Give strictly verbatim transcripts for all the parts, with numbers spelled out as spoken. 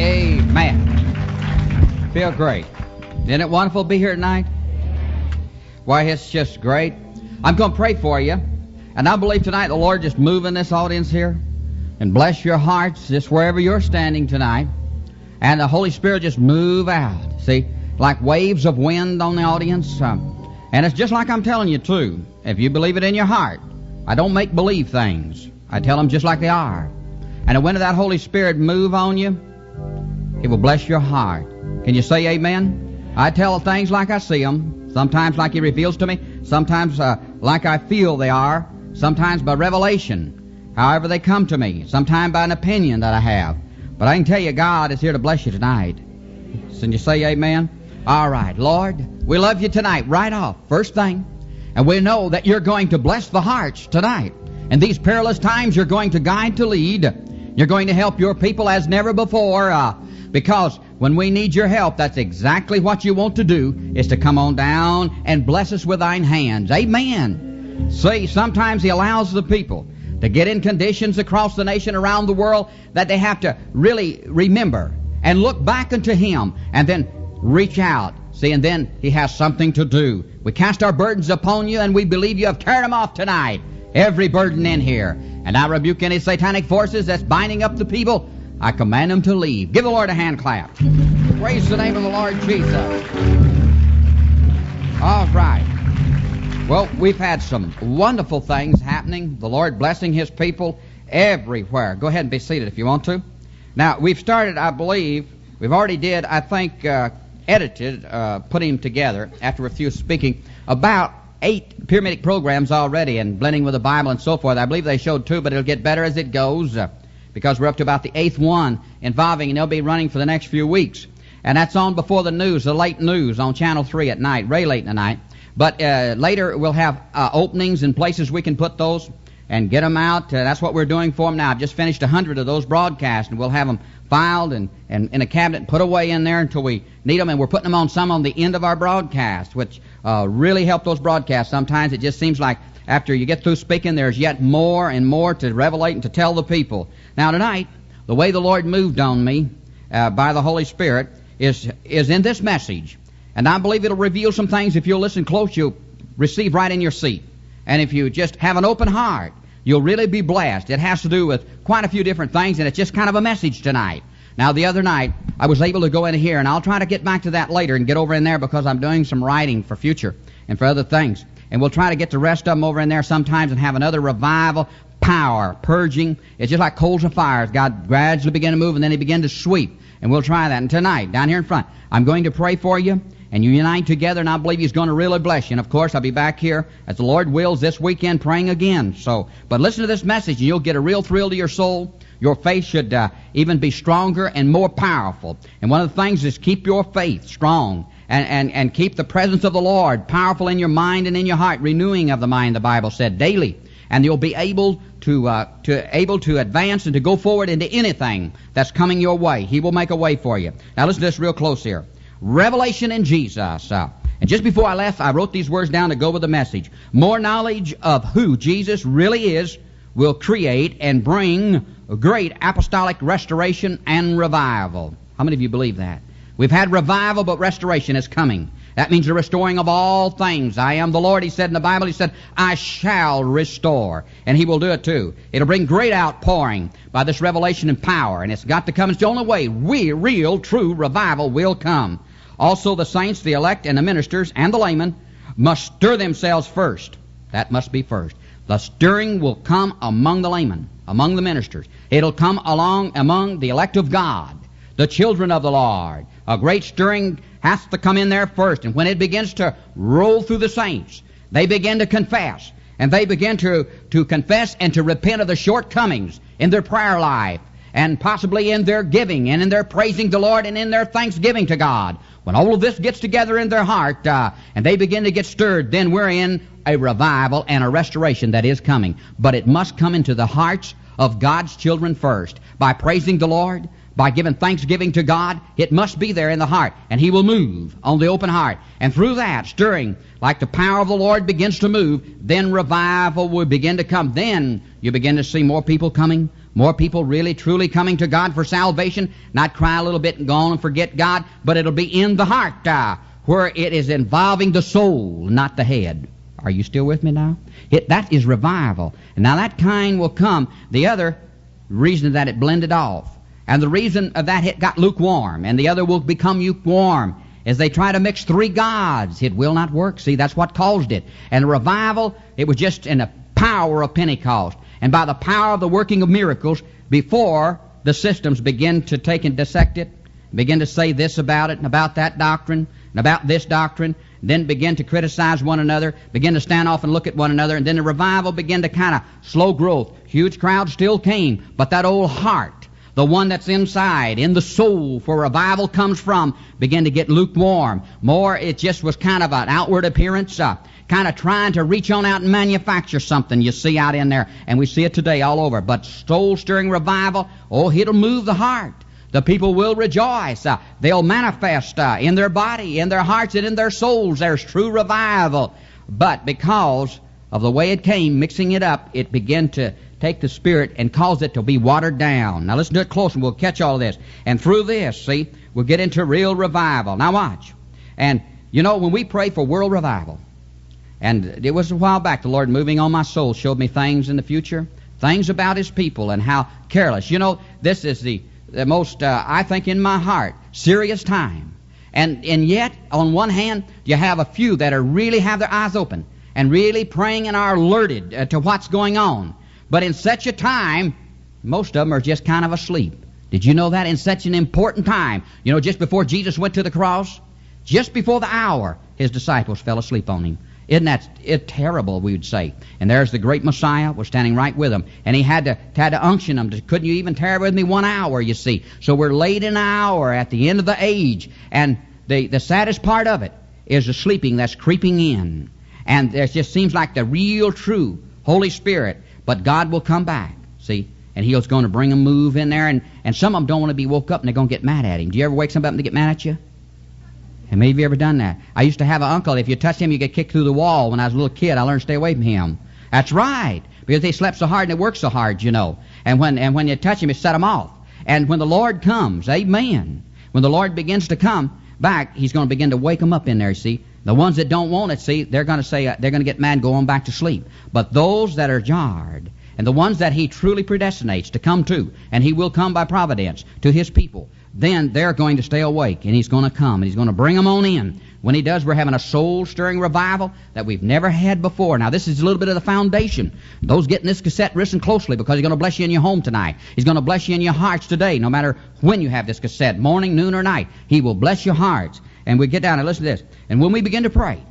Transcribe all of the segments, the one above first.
Amen. Feel great. Isn't it wonderful to be here tonight? Why, it's just great. I'm going to pray for you. And I believe tonight the Lord just move in this audience here and bless your hearts just wherever you're standing tonight. And the Holy Spirit just move out. See, like waves of wind on the audience. Um, and it's just like I'm telling you, too. If you believe it in your heart. I don't make believe things. I tell them just like they are. And when that Holy Spirit move on you, He will bless your heart. Can you say amen? I tell things like I see them. Sometimes like He reveals to me. Sometimes uh, like I feel they are. Sometimes by revelation. However they come to me. Sometimes by an opinion that I have. But I can tell you God is here to bless you tonight. Can you say amen? All right. Lord, we love you tonight right off. First thing. And we know that you're going to bless the hearts tonight. In these perilous times, you're going to guide to lead. You're going to help your people as never before. Uh, because when we need your help, that's exactly what you want to do, is to come on down and bless us with thine hands. Amen. See, sometimes He allows the people to get in conditions across the nation, around the world, that they have to really remember and look back unto Him and then reach out. See, and then He has something to do. We cast our burdens upon you, and we believe you have carried them off tonight. Every burden in here. And I rebuke any satanic forces that's binding up the people. I command them to leave. Give the Lord a hand clap. Praise the name of the Lord Jesus. All right. Well, we've had some wonderful things happening. The Lord blessing His people everywhere. Go ahead and be seated if you want to. Now, we've started, I believe, we've already did, I think, uh, edited, uh, putting them together after a few speaking, about eight Pyramidic programs already, and blending with the Bible and so forth. I believe they showed two, but it'll get better as it goes, uh, because we're up to about the eighth one involving, and they'll be running for the next few weeks. And that's on before the news, the late news on Channel three at night, very late in the night. But uh, later we'll have uh, openings and places we can put those and get them out. Uh, that's what we're doing for them now. I've just finished a hundred of those broadcasts, and we'll have them filed and, and in a cabinet and put away in there until we need them. And we're putting them on some on the end of our broadcast, which uh, really help those broadcasts. Sometimes it just seems like after you get through speaking, there's yet more and more to revelate and to tell the people. Now tonight, the way the Lord moved on me uh, by the Holy Spirit is is in this message. And I believe it'll reveal some things. If you'll listen close, you'll receive right in your seat. And if you just have an open heart, you'll really be blessed. It has to do with quite a few different things, and it's just kind of a message tonight. Now, the other night, I was able to go in here, and I'll try to get back to that later and get over in there because I'm doing some writing for future and for other things. And we'll try to get the rest of them over in there sometimes and have another revival, power, purging. It's just like coals of fire. God gradually began to move, and then He began to sweep. And we'll try that. And tonight, down here in front, I'm going to pray for you. And you unite together, and I believe He's going to really bless you. And, of course, I'll be back here, as the Lord wills, this weekend praying again. So, but listen to this message, and you'll get a real thrill to your soul. Your faith should uh, even be stronger and more powerful. And one of the things is keep your faith strong and, and, and keep the presence of the Lord powerful in your mind and in your heart, renewing of the mind, the Bible said, daily. And you'll be able to uh, to able to advance and to go forward into anything that's coming your way. He will make a way for you. Now, listen to this real close here. Revelation in Jesus. Uh, and just before I left, I wrote these words down to go with the message. More knowledge of who Jesus really is will create and bring great apostolic restoration and revival. How many of you believe that? We've had revival, but restoration is coming. That means the restoring of all things. I am the Lord, He said in the Bible. He said, I shall restore. And He will do it too. It'll bring great outpouring by this revelation and power. And it's got to come. It's the only way we, real, true revival will come. Also, the saints, the elect, and the ministers, and the laymen must stir themselves first. That must be first. The stirring will come among the laymen, among the ministers. It'll come along among the elect of God, the children of the Lord. A great stirring has to come in there first. And when it begins to roll through the saints, they begin to confess. And they begin to, to confess and to repent of the shortcomings in their prayer life, and possibly in their giving, and in their praising the Lord, and in their thanksgiving to God. When all of this gets together in their heart, uh, and they begin to get stirred, then we're in a revival and a restoration that is coming. But it must come into the hearts of God's children first. By praising the Lord, by giving thanksgiving to God, it must be there in the heart. And He will move on the open heart. And through that, stirring, like the power of the Lord begins to move, then revival will begin to come. Then you begin to see more people coming, more people really, truly coming to God for salvation, not cry a little bit and go on and forget God, but it'll be in the heart, uh, where it is involving the soul, not the head. Are you still with me now? It, that is revival. And now that kind will come. The other reason that it blended off, and the reason of that it got lukewarm, and the other will become lukewarm, as they try to mix three gods. It will not work. See, that's what caused it. And the revival, it was just in the power of Pentecost, and by the power of the working of miracles, before the systems begin to take and dissect it, begin to say this about it and about that doctrine and about this doctrine, then begin to criticize one another, begin to stand off and look at one another, and then the revival began to kind of slow growth. Huge crowds still came, but that old heart, the one that's inside, in the soul, where revival comes from, began to get lukewarm. More, it just was kind of an outward appearance, uh, kind of trying to reach on out and manufacture something you see out in there. And we see it today all over. But soul-stirring revival, oh, it'll move the heart. The people will rejoice. Uh, they'll manifest uh, in their body, in their hearts, and in their souls. There's true revival. But because of the way it came, mixing it up, it began to take the Spirit and cause it to be watered down. Now listen to it close and we'll catch all of this. And through this, see, we'll get into real revival. Now watch. And, you know, when we pray for world revival, and it was a while back, the Lord moving on my soul showed me things in the future, things about His people and how careless. You know, this is the, the most, uh, I think, in my heart, serious time. And, and yet, on one hand, you have a few that are really have their eyes open and really praying and are alerted uh, to what's going on. But in such a time, most of them are just kind of asleep. Did you know that? In such an important time, you know, just before Jesus went to the cross, just before the hour, His disciples fell asleep on Him. Isn't that it terrible, we would say? And there's the great Messiah was standing right with them. And He had to had to unction them. To, couldn't you even tarry with me one hour, you see? So we're late in an hour at the end of the age. And the, the saddest part of it is the sleeping that's creeping in. And it just seems like the real, true Holy Spirit. But God will come back, see? And He's going to bring a move in there. And, and some of them don't want to be woke up and they're going to get mad at Him. Do you ever wake somebody up and they get mad at you? And maybe you ever done that? I used to have an uncle, if you touch him, you get kicked through the wall. When I was a little kid, I learned to stay away from him. That's right, because they slept so hard and they worked so hard, you know. And when and when you touch him, it set them off. And when the Lord comes, amen, when the Lord begins to come back, He's going to begin to wake them up in there, see. The ones that don't want it, see, they're going to say, uh, they're going to get mad and go on back to sleep. But those that are jarred, and the ones that He truly predestinates to come to, and He will come by providence to His people, then they're going to stay awake, and He's going to come, and He's going to bring them on in. When He does, we're having a soul-stirring revival that we've never had before. Now, this is a little bit of the foundation. Those getting this cassette, listen closely, because He's going to bless you in your home tonight. He's going to bless you in your hearts today, no matter when you have this cassette, morning, noon, or night. He will bless your hearts. And we get down and listen to this. And when we begin to pray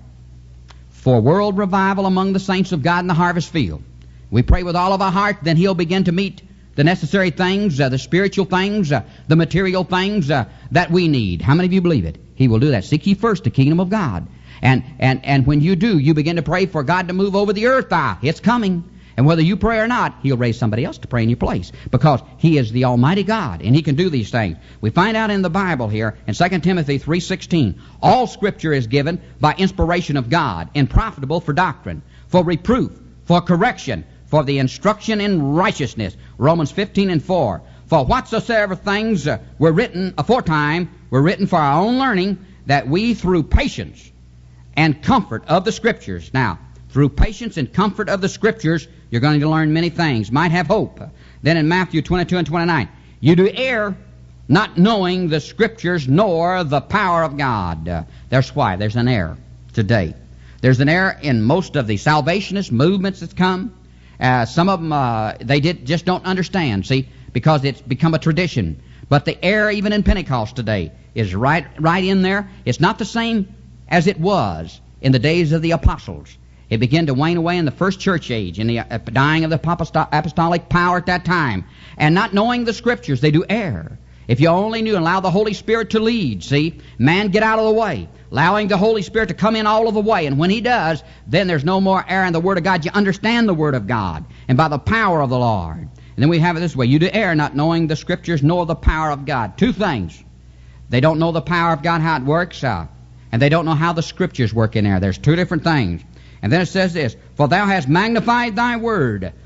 for world revival among the saints of God in the harvest field, we pray with all of our heart, then He'll begin to meet the necessary things, uh, the spiritual things, uh, the material things uh, that we need. How many of you believe it? He will do that. Seek ye first the kingdom of God. And and and when you do, you begin to pray for God to move over the earth. Ah, it's coming. And whether you pray or not, He'll raise somebody else to pray in your place, because He is the Almighty God, and He can do these things. We find out in the Bible here, in Second Timothy three sixteen, all Scripture is given by inspiration of God, and profitable for doctrine, for reproof, for correction, for the instruction in righteousness. Romans fifteen and four. For whatsoever things uh, were written aforetime were written for our own learning, that we through patience and comfort of the Scriptures. Now, through patience and comfort of the Scriptures, you're going to learn many things. Might have hope. Then in Matthew twenty-two and twenty-nine, you do err, not knowing the Scriptures nor the power of God. Uh, there's why. There's an error today. There's an error in most of the salvationist movements that's come. Uh, some of them, uh, they did, just don't understand, see, because it's become a tradition. But the error even in Pentecost today is right, right in there. It's not the same as it was in the days of the apostles. It began to wane away in the first church age, in the uh, dying of the apostolic power at that time. And not knowing the Scriptures, they do err. If you only knew and allow the Holy Spirit to lead, see, man, get out of the way. Allowing the Holy Spirit to come in all of the way. And when He does, then there's no more error in the Word of God. You understand the Word of God, and by the power of the Lord. And then we have it this way. You do err, not knowing the Scriptures nor the power of God. Two things. They don't know the power of God, how it works, uh, and they don't know how the Scriptures work in there. There's two different things. And then it says this, for thou hast magnified thy word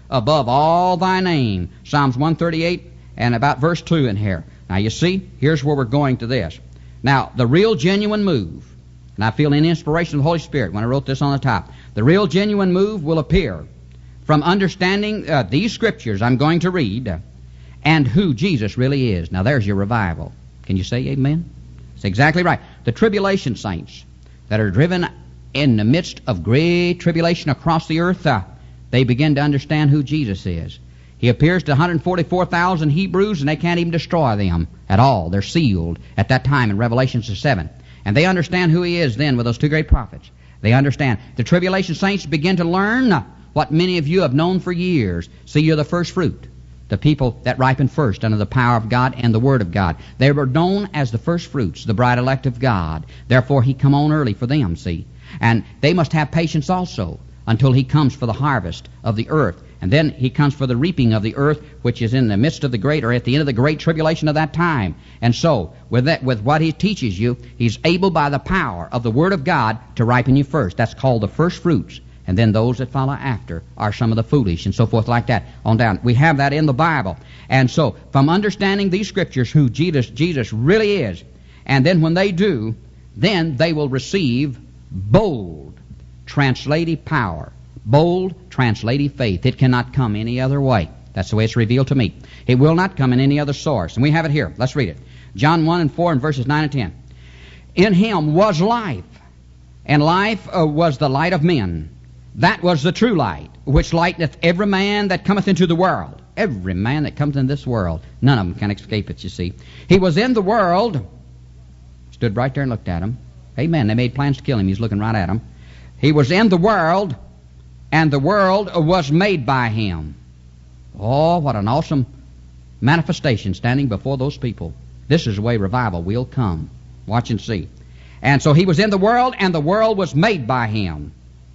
above all thy name. Psalms one thirty-eight and about verse two in here. Now you see, here's where we're going to this. Now, the real genuine move, and I feel an inspiration of the Holy Spirit when I wrote this on the top, the real genuine move will appear from understanding uh, these scriptures I'm going to read and who Jesus really is. Now there's your revival. Can you say amen? That's exactly right. The tribulation saints that are driven in the midst of great tribulation across the earth, uh, they begin to understand who Jesus is. He appears to one hundred forty-four thousand Hebrews, and they can't even destroy them at all. They're sealed at that time in Revelation seven. And they understand who he is then with those two great prophets. They understand. The tribulation saints begin to learn what many of you have known for years. See, you're the first fruit. The people that ripen first under the power of God and the Word of God. They were known as the first fruits, the bride elect of God. Therefore, he come on early for them, see. And they must have patience also until he comes for the harvest of the earth. And then he comes for the reaping of the earth, which is in the midst of the great, or at the end of the great tribulation of that time. And so, with that, with what he teaches you, he's able by the power of the Word of God to ripen you first. That's called the first fruits. And then those that follow after are some of the foolish, and so forth like that on down. We have that in the Bible. And so, from understanding these scriptures, who Jesus, Jesus really is, and then when they do, then they will receive bold translative power. Bold translative faith. It cannot come any other way. That's the way it's revealed to me. It will not come in any other source. And we have it here. Let's read it. John one and four and verses nine and ten. In him was life, and life uh, was the light of men. That was the true light, which lighteneth every man that cometh into the world. Every man that comes into this world. None of them can escape it, you see. He was in the world. Stood right there and looked at him. Amen. They made plans to kill him. He's looking right at him. He was in the world, and the world was made by him. Oh, what an awesome manifestation standing before those people. This is the way revival will come. Watch and see. And so he was in the world, and the world was made by him.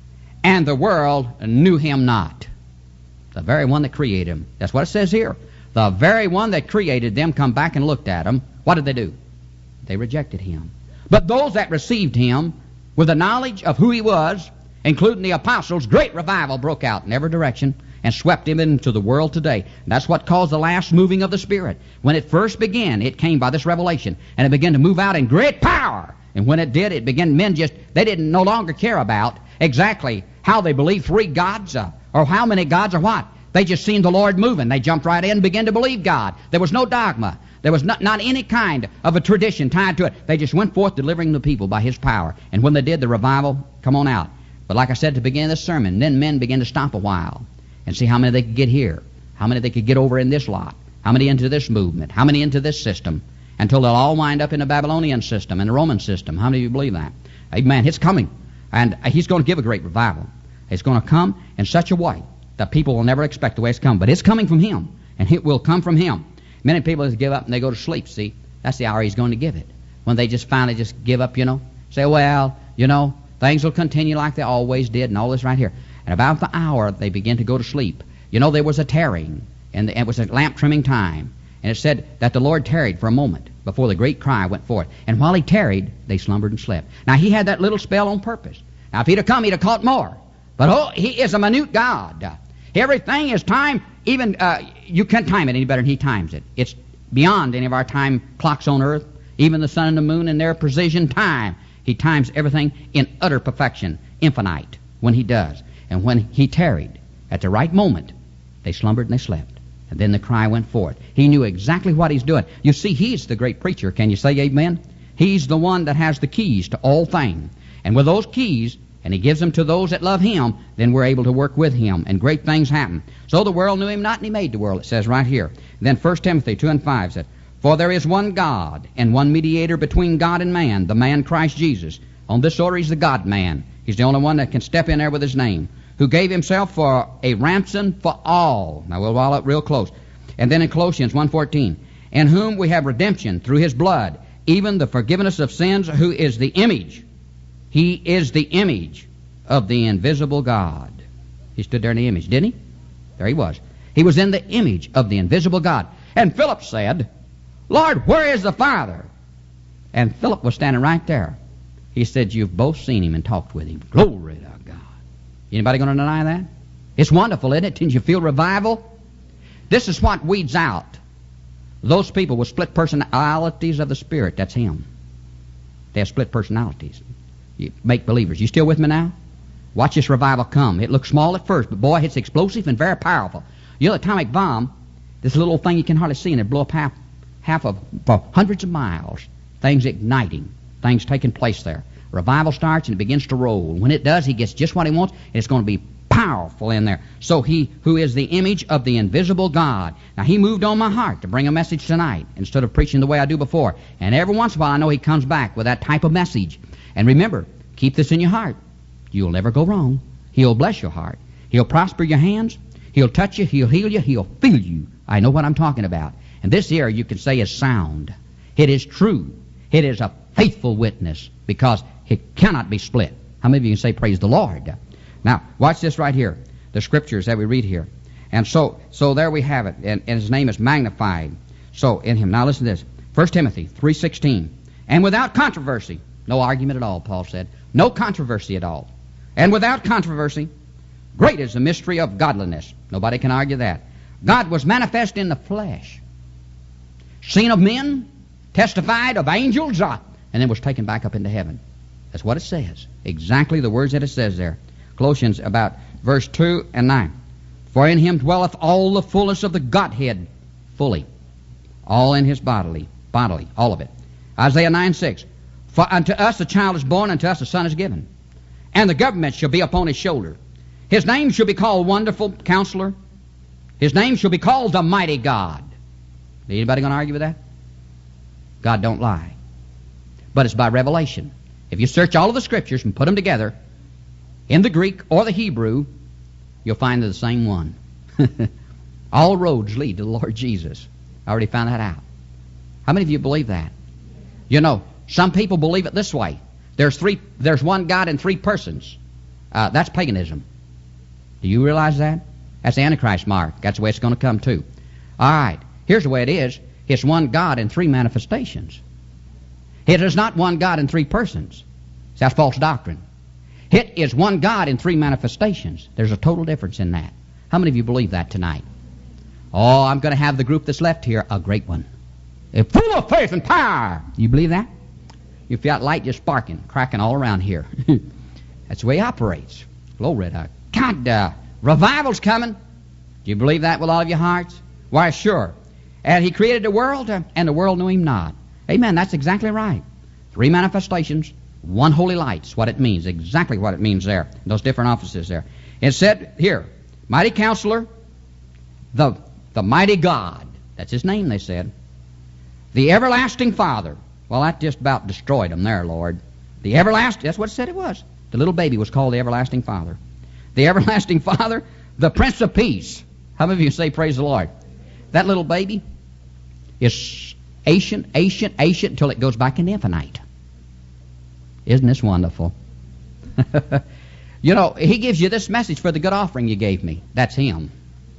And the world knew him not. The very one that created him. That's what it says here. The very one that created them come back and looked at him. What did they do? They rejected him. But those that received him with the knowledge of who he was, including the apostles, great revival broke out in every direction and swept him into the world today. And that's what caused the last moving of the Spirit. When it first began, it came by this revelation, and it began to move out in great power. And when it did, it began, men just, they didn't no longer care about exactly how they believed three gods, uh, or how many gods or what. They just seen the Lord moving. They jumped right in and began to believe God. There was no dogma. There was not, not any kind of a tradition tied to it. They just went forth delivering the people by his power. And when they did, the revival come on out. But like I said at the beginning of this sermon, then men began to stop a while and see how many they could get here, how many they could get over in this lot, how many into this movement, how many into this system, until they'll all wind up in the Babylonian system and the Roman system. How many of you believe that? Amen. It's coming. And he's going to give a great revival. It's going to come in such a way that people will never expect the way it's come. But it's coming from him, and it will come from him. Many people just give up and they go to sleep, see. That's the hour he's going to give it. When they just finally just give up, you know, say, well, you know, things will continue like they always did and all this right here. And about the hour they begin to go to sleep. You know, there was a tarrying, and it was a lamp trimming time. And it said that the Lord tarried for a moment before the great cry went forth. And while he tarried, they slumbered and slept. Now, he had that little spell on purpose. Now, if he'd have come, he'd have caught more. But, oh, he is a minute God. Everything is time. Even, uh, you can't time it any better than he times it. It's beyond any of our time clocks on earth. Even the sun and the moon in their precision time. He times everything in utter perfection, infinite, when he does. And when he tarried, at the right moment, they slumbered and they slept. And then the cry went forth. He knew exactly what he's doing. You see, he's the great preacher. Can you say amen? He's the one that has the keys to all things. And with those keys, and he gives them to those that love him, then we're able to work with him, and great things happen. So the world knew him not, and he made the world, it says right here. And then First Timothy two and five said, for there is one God, and one mediator between God and man, the man Christ Jesus. On this order, he's the God-man. He's the only one that can step in there with his name, who gave himself for a ransom for all. Now we'll follow up real close. And then in Colossians one fourteen, in whom we have redemption through his blood, even the forgiveness of sins, who is the image. He is the image of the invisible God. He stood there in the image, didn't he? There he was. He was in the image of the invisible God. And Philip said, Lord, where is the Father? And Philip was standing right there. He said, you've both seen him and talked with him. Glory to God. Anybody going to deny that? It's wonderful, isn't it? Didn't you feel revival? This is what weeds out those people with split personalities of the Spirit. That's him. They have split personalities. You make believers. You still with me now? Watch this revival come. It looks small at first, but boy, it's explosive and very powerful. You know, the atomic bomb, this little thing you can hardly see, and it blow up half, half of for hundreds of miles. Things igniting, things taking place there. Revival starts and it begins to roll. When it does, he gets just what he wants, and it's going to be powerful in there. So he who is the image of the invisible God. Now, he moved on my heart to bring a message tonight instead of preaching the way I do before. And every once in a while, I know he comes back with that type of message. And remember, keep this in your heart. You'll never go wrong. He'll bless your heart. He'll prosper your hands. He'll touch you. He'll heal you. He'll fill you. I know what I'm talking about. And this here, you can say, is sound. It is true. It is a faithful witness because it cannot be split. How many of you can say, praise the Lord? Now, watch this right here. The scriptures that we read here. And so so there we have it. And, and his name is magnified. So in him. Now listen to this. First Timothy three sixteen. And without controversy. No argument at all, Paul said. No controversy at all. And without controversy, great is the mystery of godliness. Nobody can argue that. God was manifest in the flesh. Seen of men, testified of angels, uh, and then was taken back up into heaven. That's what it says. Exactly the words that it says there. Colossians about verse two and nine. For in him dwelleth all the fullness of the Godhead fully. All in his bodily, bodily, all of it. Isaiah nine six. For unto us a child is born, unto us a son is given. And the government shall be upon his shoulder. His name shall be called Wonderful Counselor. His name shall be called the Mighty God. Anybody going to argue with that? God don't lie. But it's by revelation. If you search all of the scriptures and put them together, in the Greek or the Hebrew, you'll find they're the same one. All roads lead to the Lord Jesus. I already found that out. How many of you believe that? You know, some people believe it this way. There's three. There's one God in three persons. Uh, that's paganism. Do you realize that? That's the Antichrist mark. That's the way it's going to come too. All right. Here's the way it is. It's one God in three manifestations. It is not one God in three persons. That's false doctrine. It is one God in three manifestations. There's a total difference in that. How many of you believe that tonight? Oh, I'm going to have the group that's left here a great one. They're full of faith and power. You believe that? You feel that light just sparking, cracking all around here. That's the way he operates. Glory to God. Uh, revival's coming. Do you believe that with all of your hearts? Why, sure. And he created the world, uh, and the world knew him not. Amen. That's exactly right. Three manifestations, one holy light is what it means. Exactly what it means there. Those different offices there. It said here, Mighty Counselor, the, the Mighty God. That's his name, they said. The Everlasting Father. Well, that just about destroyed him there, Lord. The Everlasting, that's what it said it was. The little baby was called the Everlasting Father. The Everlasting Father, the Prince of Peace. How many of you say praise the Lord? That little baby is ancient, ancient, ancient until it goes back into infinite. Isn't this wonderful? You know, he gives you this message for the good offering you gave me. That's him.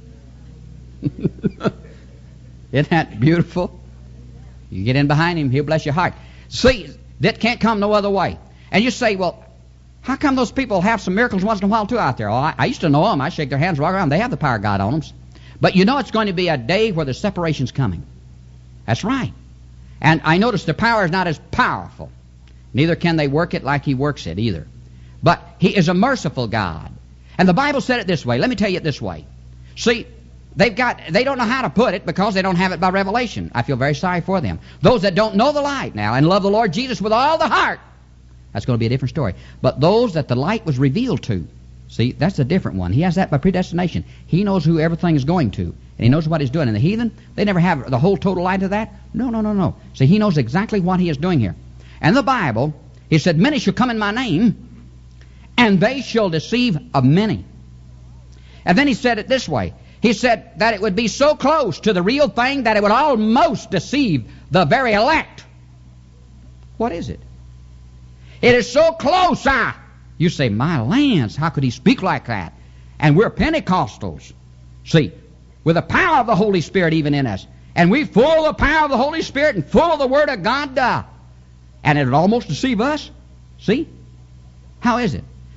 Isn't that beautiful? You get in behind him, he'll bless your heart. See, that can't come no other way. And you say, well, how come those people have some miracles once in a while too out there? Oh, I, I used to know them. I shake their hands, walk around. They have the power of God on them. But you know it's going to be a day where the separation's coming. That's right. And I notice the power is not as powerful. Neither can they work it like he works it either. But he is a merciful God. And the Bible said it this way. Let me tell you it this way. See, they've got, they don't know how to put it because they don't have it by revelation. I feel very sorry for them. Those that don't know the light now and love the Lord Jesus with all the heart, that's going to be a different story. But those that the light was revealed to, see, that's a different one. He has that by predestination. He knows who everything is going to, and he knows what he's doing. And the heathen, they never have the whole total light of that. No, no, no, no. See, he knows exactly what he is doing here. And the Bible, he said, many shall come in my name, and they shall deceive of many. And then he said it this way. He said that it would be so close to the real thing that it would almost deceive the very elect. What is it? It is so close, ah. You say, my lands, how could he speak like that? And we're Pentecostals. See, with the power of the Holy Spirit even in us. And we're full of the power of the Holy Spirit and full of the Word of God. Uh, and it would almost deceive us. See? How is it?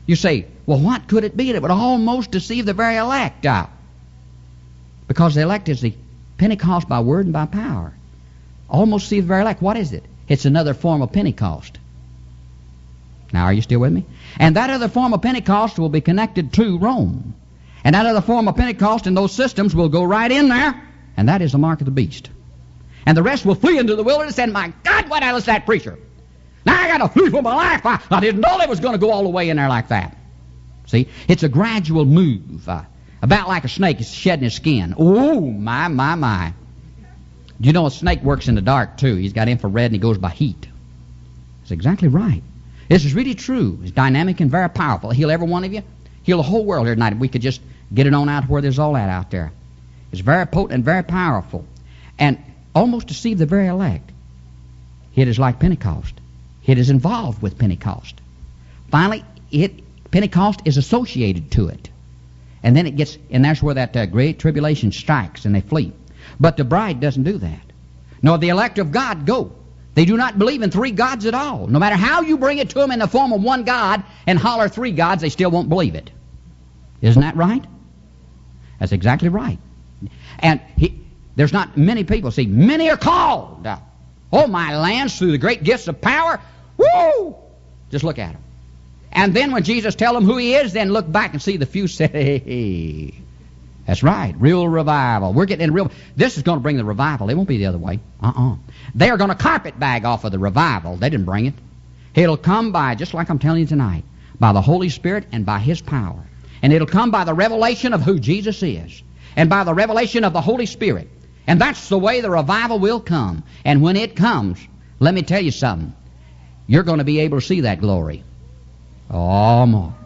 You say, well, what could it be that would almost deceive the very elect? Uh, because the elect is the Pentecost by word and by power. Almost deceive the very elect. What is it? It's another form of Pentecost. Now, are you still with me? And that other form of Pentecost will be connected to Rome. And that other form of Pentecost and those systems will go right in there, and that is the mark of the beast. And the rest will flee into the wilderness, and my God, what else is that preacher? Now I got to flee for my life. I, I didn't know they was going to go all the way in there like that. See, it's a gradual move, uh, about like a snake is shedding his skin. Oh, my, my, my. You know a snake works in the dark, too. He's got infrared and he goes by heat. That's exactly right. This is really true. It's dynamic and very powerful. He'll every one of you. Heal the whole world here tonight if we could just get it on out where there's all that out there. It's very potent and very powerful. And almost deceive the very elect. It is like Pentecost. It is involved with Pentecost. Finally, it Pentecost is associated to it. And then it gets, and that's where that uh, great tribulation strikes and they flee. But the bride doesn't do that. Nor the elect of God go. They do not believe in three gods at all. No matter how you bring it to them in the form of one God and holler three gods, they still won't believe it. Isn't that right? That's exactly right. And he, there's not many people. See, many are called. Oh, my lands, through the great gifts of power. Woo! Just look at them. And then when Jesus tells them who he is, then look back and see the few say, hey, hey. That's right, real revival. We're getting in real. This is going to bring the revival. It won't be the other way. Uh-uh. They are going to carpet bag off of the revival. They didn't bring it. It'll come by, just like I'm telling you tonight, by the Holy Spirit and by his power. And it'll come by the revelation of who Jesus is and by the revelation of the Holy Spirit. And that's the way the revival will come. And when it comes, let me tell you something. You're going to be able to see that glory. Oh, more.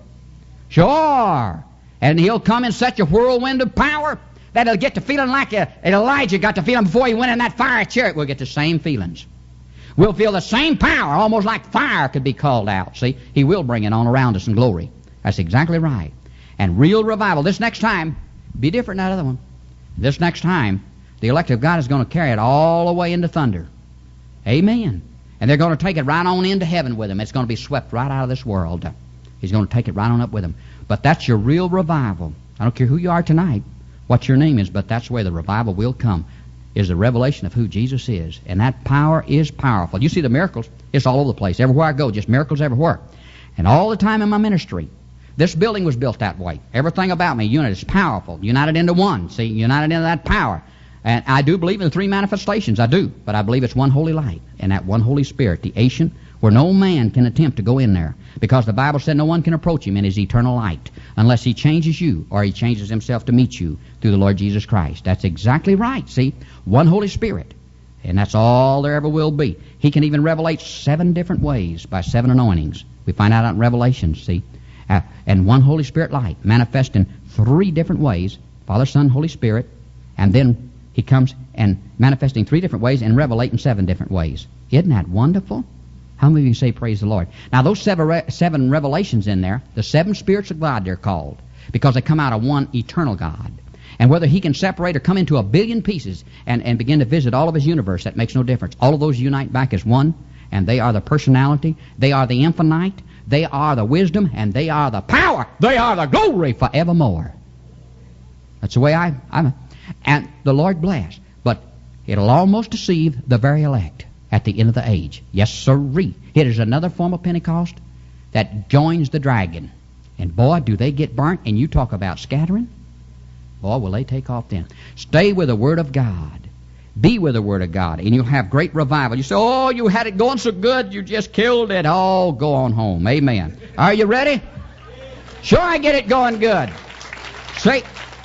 Sure. And he'll come in such a whirlwind of power that it'll get to feeling like a, Elijah got to feeling before he went in that fire chariot. We'll get the same feelings. We'll feel the same power, almost like fire could be called out. See, he will bring it on around us in glory. That's exactly right. And real revival. This next time, be different than that other one. This next time, the elect of God is going to carry it all the way into thunder. Amen. And they're going to take it right on into heaven with them. It's going to be swept right out of this world. He's going to take it right on up with them. But that's your real revival. I don't care who you are tonight, what your name is, but that's where the revival will come, is the revelation of who Jesus is. And that power is powerful. You see the miracles, it's all over the place. Everywhere I go, just miracles everywhere. And all the time in my ministry, this building was built that way. Everything about me, united, is powerful, united into one. See, united into that power. And I do believe in the three manifestations, I do. But I believe it's one holy light and that one Holy Spirit, the Asian, where no man can attempt to go in there. Because the Bible said no one can approach him in his eternal light unless he changes you or he changes himself to meet you through the Lord Jesus Christ. That's exactly right, see? One Holy Spirit. And that's all there ever will be. He can even revelate seven different ways by seven anointings. We find out in Revelation, see? Uh, and one Holy Spirit light manifest in three different ways, Father, Son, Holy Spirit, and then he comes and manifesting three different ways and revelating seven different ways. Isn't that wonderful? How many of you say praise the Lord? Now those seven, re- seven revelations in there, the seven spirits of God they're called, because they come out of one eternal God. And whether he can separate or come into a billion pieces and, and begin to visit all of his universe, that makes no difference. All of those unite back as one, and they are the personality, they are the infinite, they are the wisdom, and they are the power, they are the glory forevermore. That's the way I, I'm, and the Lord bless. But it'll almost deceive the very elect at the end of the age. Yes, sirree. It is another form of Pentecost that joins the dragon. And boy, do they get burnt, and you talk about scattering. Boy, will they take off then. Stay with the Word of God. Be with the Word of God, and you'll have great revival. You say, oh, you had it going so good, you just killed it. Oh, go on home. Amen. Are you ready? Sure, I get it going good. See,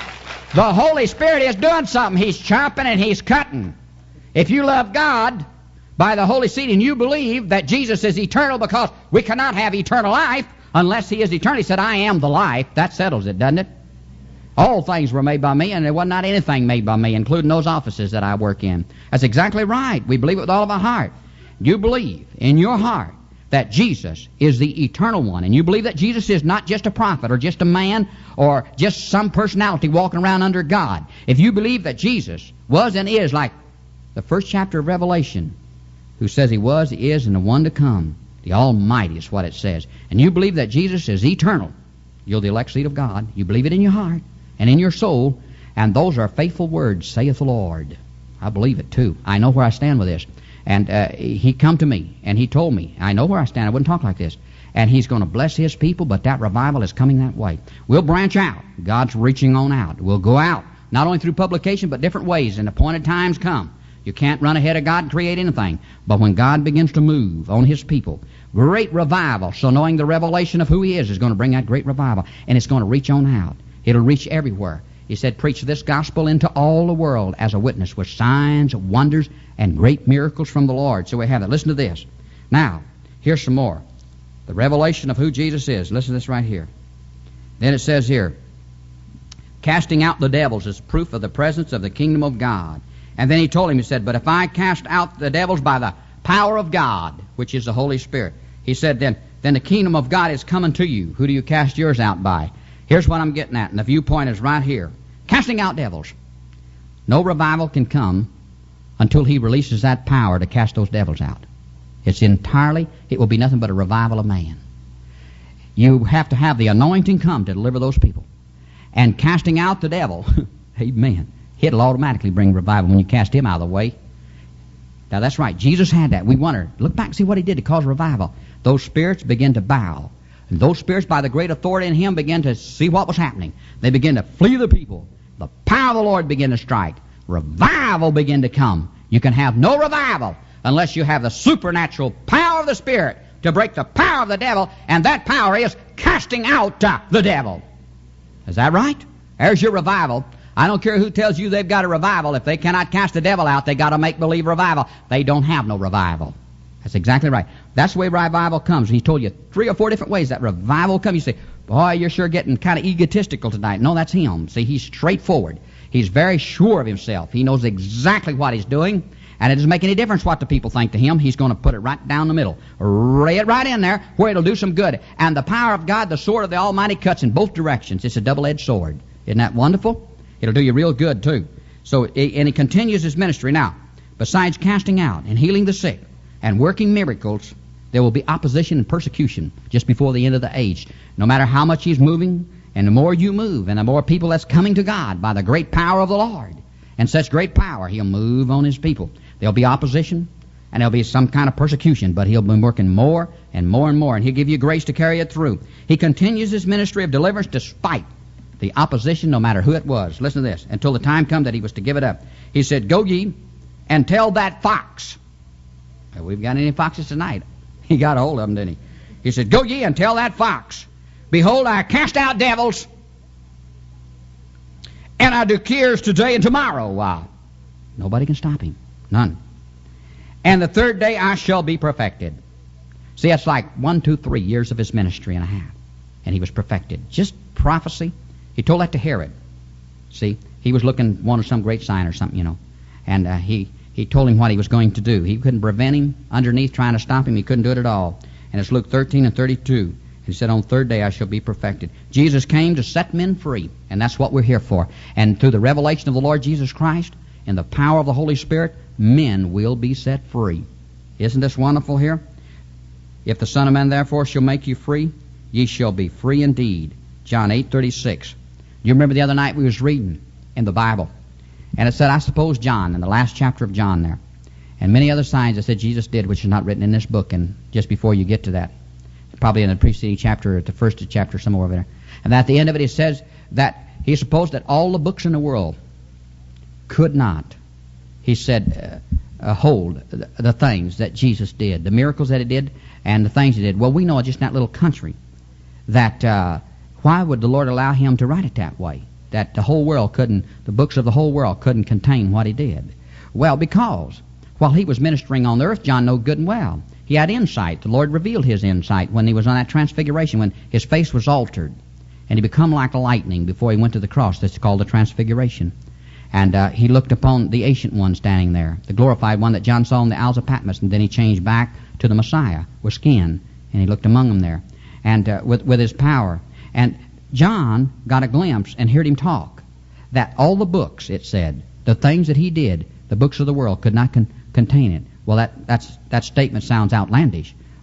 the Holy Spirit is doing something. He's chopping and he's cutting. If you love God by the Holy Seed and you believe that Jesus is eternal, because we cannot have eternal life unless he is eternal. He said, I am the life. That settles it, doesn't it? All things were made by me, and there was not anything made by me, including those offices that I work in. That's exactly right. We believe it with all of our heart. You believe in your heart that Jesus is the eternal one, and you believe that Jesus is not just a prophet or just a man or just some personality walking around under God. If you believe that Jesus was and is like the first chapter of Revelation, who says he was, he is, and the one to come, The Almighty is what it says. And you believe that Jesus is eternal. You're the elect seed of God. You believe it in your heart and in your soul. And those are faithful words, saith the Lord. I believe it too. I know where I stand with this. And uh, he come to me and he told me, I know where I stand. I wouldn't talk like this. And he's going to bless his people, but that revival is coming that way. We'll branch out. God's reaching on out. We'll go out, not only through publication, but different ways. And appointed times come. You can't run ahead of God and create anything. But when God begins to move on his people, great revival. So knowing the revelation of who he is is going to bring that great revival. And it's going to reach on out. It'll reach everywhere. He said, preach this gospel into all the world as a witness with signs, wonders, and great miracles from the Lord. So we have that. Listen to this. Now, here's some more. The revelation of who Jesus is. Listen to this right here. Then it says here, casting out the devils is proof of the presence of the kingdom of God. And then he told him, he said, but if I cast out the devils by the power of God, which is the Holy Spirit, he said, then, then the kingdom of God is coming to you. Who do you cast yours out by? Here's what I'm getting at, and the viewpoint is right here. Casting out devils. No revival can come until he releases that power to cast those devils out. It's entirely, it will be nothing but a revival of man. You have to have the anointing come to deliver those people. And casting out the devil, amen, it'll automatically bring revival when you cast him out of the way. Now that's right, Jesus had that. We wonder, look back and see what he did to cause revival. Those spirits begin to bow. And those spirits, by the great authority in him, began to see what was happening. They began to flee the people. The power of the Lord began to strike. Revival began to come. You can have no revival unless you have the supernatural power of the Spirit to break the power of the devil, and that power is casting out uh, the devil. Is that right? There's your revival. I don't care who tells you they've got a revival. If they cannot cast the devil out, they got to make believe revival. They don't have no revival. That's exactly right. That's the way revival comes. He told you three or four different ways that revival comes. You say, boy, you're sure getting kind of egotistical tonight. No, that's him. See, he's straightforward. He's very sure of himself. He knows exactly what he's doing, and it doesn't make any difference what the people think to him. He's going to put it right down the middle, lay it right in there where it'll do some good. And the power of God, the sword of the Almighty, cuts in both directions. It's a double-edged sword. Isn't that wonderful? It'll do you real good, too. So, and he continues his ministry. Now, besides casting out and healing the sick and working miracles, there will be opposition and persecution just before the end of the age. No matter how much he's moving, and the more you move, and the more people that's coming to God by the great power of the Lord, and such great power, he'll move on his people. There'll be opposition, and there'll be some kind of persecution, but he'll be working more and more and more, and he'll give you grace to carry it through. He continues his ministry of deliverance despite the opposition, no matter who it was. Listen to this. Until the time come that he was to give it up. He said, go ye and tell that fox. Well, we've got any foxes tonight? He got a hold of them, didn't he? He said, go ye and tell that fox, behold, I cast out devils, and I do cures today and tomorrow. Wow. Nobody can stop him. None. And the third day I shall be perfected. See, that's like one, two, three years of his ministry and a half. And he was perfected. Just prophecy. He told that to Herod. See, he was looking, wanted some great sign or something, you know. And uh, he, he told him what he was going to do. He couldn't prevent him underneath trying to stop him. He couldn't do it at all. And it's Luke thirteen and thirty-two. He said, on the third day I shall be perfected. Jesus came to set men free, and that's what we're here for. And through the revelation of the Lord Jesus Christ and the power of the Holy Spirit, men will be set free. Isn't this wonderful here? If the Son of Man therefore shall make you free, ye shall be free indeed. John eight thirty-six. You remember the other night we was reading in the Bible, and it said, I suppose John, in the last chapter of John there, and many other signs that said Jesus did, which is not written in this book, and just before you get to that, probably in the preceding chapter, or at the first chapter, somewhere over there, and at the end of it it says that he supposed that all the books in the world could not, he said, uh, uh, hold the, the things that Jesus did, the miracles that he did, and the things he did. Well, we know just in that little country that uh, why would the Lord allow him to write it that way? That the whole world couldn't, the books of the whole world couldn't contain what he did. Well, because while he was ministering on the earth, John knew good and well. He had insight. The Lord revealed his insight when he was on that transfiguration, when his face was altered, and he become like lightning before he went to the cross. That's called the transfiguration. And uh, he looked upon the ancient one standing there, the glorified one that John saw on the Isles of Patmos, and then he changed back to the Messiah with skin, and he looked among them there, and uh, with, with his power. And John got a glimpse and heard him talk, that all the books, it said, the things that he did, the books of the world could not con- contain it. Well, that that's, that statement sounds outlandish,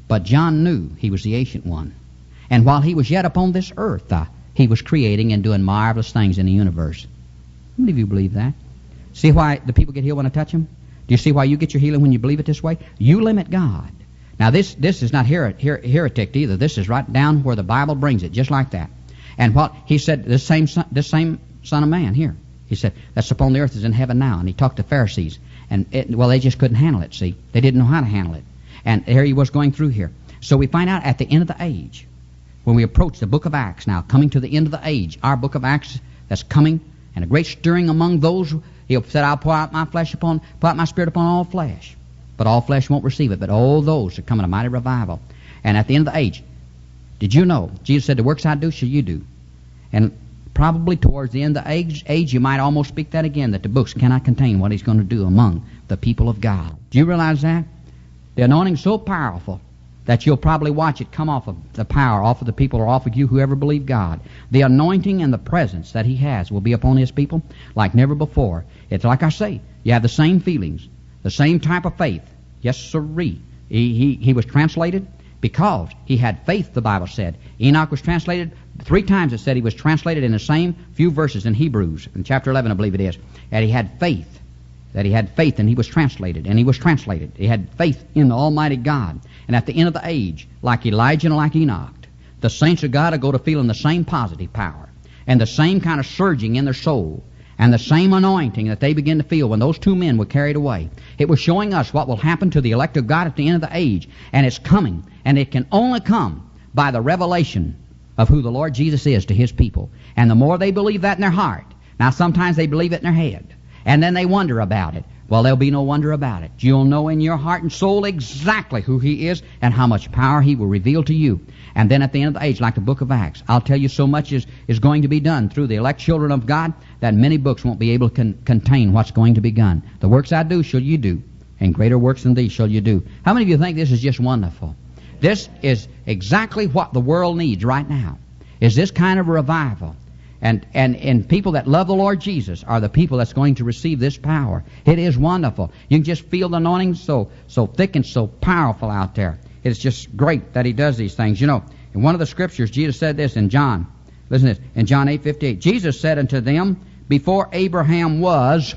But John knew he was the ancient one. And while he was yet upon this earth, uh, he was creating and doing marvelous things in the universe. How many of you believe that? See why the people get healed when I touch them? Do you see why you get your healing when you believe it this way? You limit God. Now this this is not her, her, heretic either. This is right down where the Bible brings it, just like that. And what he said, this same son, this same Son of Man here, he said, that's upon the earth is in heaven now. And he talked to Pharisees. And, it, well, they just couldn't handle it, see. They didn't know how to handle it. And here he was going through here. So we find out at the end of the age, when we approach the book of Acts now, coming to the end of the age, our book of Acts that's coming, and a great stirring among those, he said, I'll pour out my flesh upon, pour out my spirit upon all flesh. But all flesh won't receive it, but all those are coming a mighty revival. And at the end of the age, did you know, Jesus said, the works I do shall you do. And probably towards the end of the age, age, you might almost speak that again, that the books cannot contain what he's going to do among the people of God. Do you realize that? The anointing's so powerful that you'll probably watch it come off of the power, off of the people, or off of you, whoever believe God. The anointing and the presence that he has will be upon his people like never before. It's like I say, you have the same feelings, the same type of faith. Yes, sirree. He, he, he was translated because he had faith, the Bible said. Enoch was translated, three times it said he was translated in the same few verses in Hebrews, in chapter eleven, I believe it is. And he had faith, that he had faith and he was translated, and he was translated. He had faith in the Almighty God. And at the end of the age, like Elijah and like Enoch, the saints of God will go to feeling the same positive power and the same kind of surging in their soul and the same anointing that they begin to feel when those two men were carried away. It was showing us what will happen to the elect of God at the end of the age. And it's coming, and it can only come by the revelation of who the Lord Jesus is to his people. And the more they believe that in their heart, now sometimes they believe it in their head, and then they wonder about it. Well, there'll be no wonder about it. You'll know in your heart and soul exactly who he is and how much power he will reveal to you. And then at the end of the age, like the book of Acts, I'll tell you so much is, is going to be done through the elect children of God that many books won't be able to con- contain what's going to be done. The works I do shall you do, and greater works than these shall you do. How many of you think this is just wonderful? This is exactly what the world needs right now, is this kind of revival. And, and, and people that love the Lord Jesus are the people that's going to receive this power. It is wonderful. You can just feel the anointing so, so thick and so powerful out there. It's just great that he does these things. You know, in one of the scriptures, Jesus said this in John. Listen to this. In John eight fifty-eight, Jesus said unto them, before Abraham was,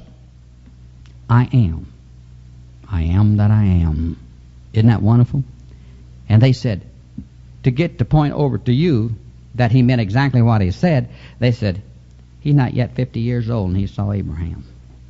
I am. I am that I am. Isn't that wonderful? And they said, to get the point over to you, that he meant exactly what he said, they said, he's not yet fifty years old and he saw Abraham.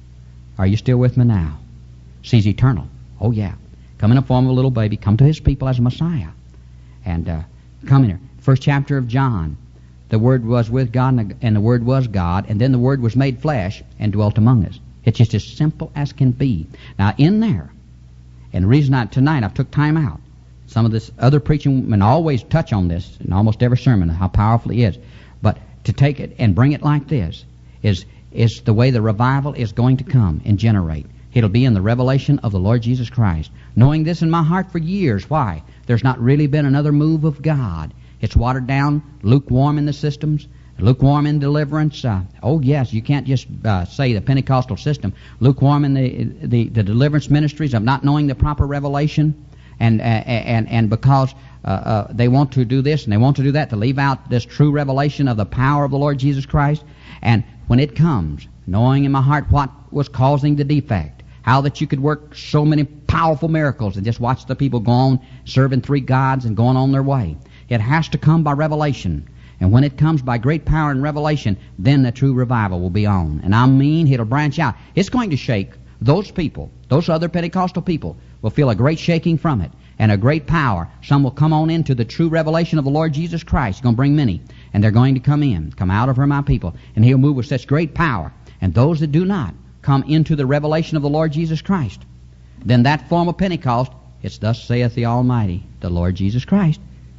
Are you still with me now? He's eternal. Oh, yeah. Come in the form of a little baby. Come to his people as a Messiah. And uh, come in here. First chapter of John. The Word was with God, and the, and the Word was God, and then the Word was made flesh and dwelt among us. It's just as simple as can be. Now, in there, and the reason I, tonight I've took time out, some of this other preaching, and I always touch on this in almost every sermon, how powerful it is. But to take it and bring it like this is, is the way the revival is going to come and generate. It'll be in the revelation of the Lord Jesus Christ. Knowing this in my heart for years. Why? There's not really been another move of God. It's watered down, lukewarm in the systems, lukewarm in deliverance. Uh, oh, yes, you can't just uh, say the Pentecostal system. Lukewarm in the, the, the deliverance ministries of not knowing the proper revelation. And, uh, and and because uh, uh, they want to do this and they want to do that, to leave out this true revelation of the power of the Lord Jesus Christ. And when it comes, knowing in my heart what was causing the defect, how that you could work so many powerful miracles and just watch the people go on serving three gods and going on their way. It has to come by revelation. And when it comes by great power and revelation, then the true revival will be on. And I mean, it'll branch out. It's going to shake those people, those other Pentecostal people, will feel a great shaking from it and a great power. Some will come on into the true revelation of the Lord Jesus Christ. He's going to bring many, and they're going to come in, come out of her, my people, and he'll move with such great power. And those that do not come into the revelation of the Lord Jesus Christ, then that form of Pentecost, it's thus saith the Almighty, the Lord Jesus Christ.